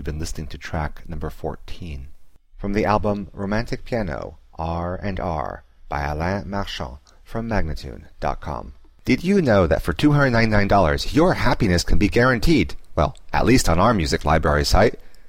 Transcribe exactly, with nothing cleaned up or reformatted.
You've been listening to track number fourteen. From the album Romantic Piano, R and R, by Alain Marchand, from Magnatune dot com. Did you know that for two hundred ninety-nine dollars your happiness can be guaranteed? Well, at least on our music library site.